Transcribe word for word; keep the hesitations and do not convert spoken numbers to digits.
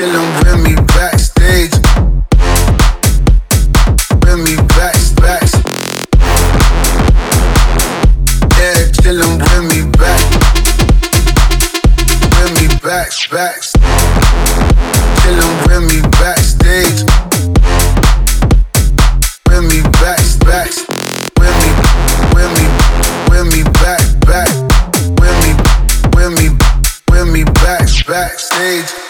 chillin' with me backstage. With me back, back. Yeah, chillin' with me back. With me back, back. Chillin' with me backstage. With me back, back. With me, with me, with me back, back. With me, with me, with me back, backstage.